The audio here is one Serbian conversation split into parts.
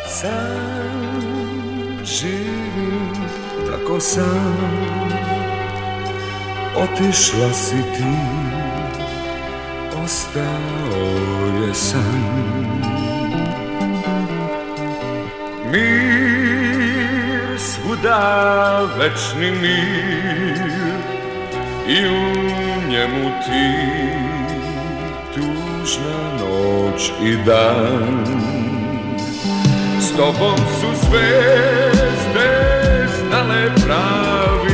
Sam živim, tako sam, otišla si ti, ostao je san. Mir svuda, večni mir, i u njemu ti, tužna noć i dan. S tobom su zvezde znale pravi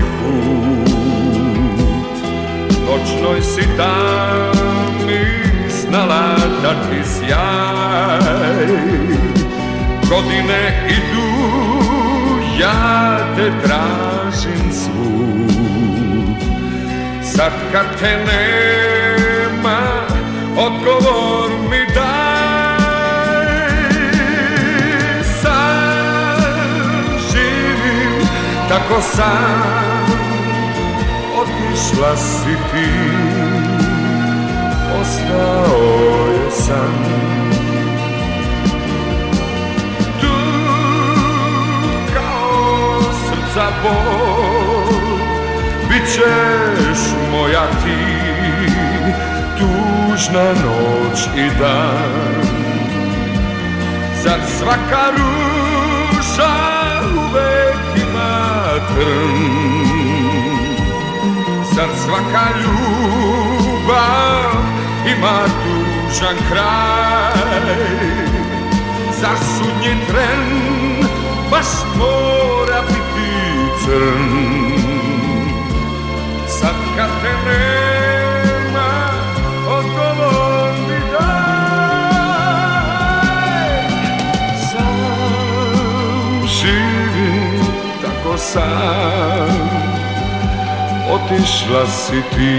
put, noćnoj si tami znala dati sjaj. Godine idu, ja te tražim svud, sad kad te nema, odgovor mi daj. Sam živim, tako sam, otišla si ti, ostao je san. Tu kao srca bol, bit ćeš moja ti, tužna noć i dan. Zar svaka ruža uvek ima trn, zar svaka ljubav ima tužan kraj, zar sudnji tren baš mora biti crn. Sad kad te nema, odgovor mi daj. Sam živim, tako sam, otišla si ti,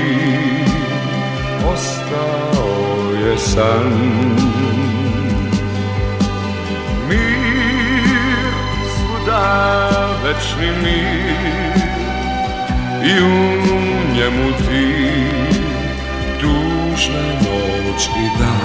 ostao je san. Mir svuda, večni mir, i u njemu ti, tužna noć i dan.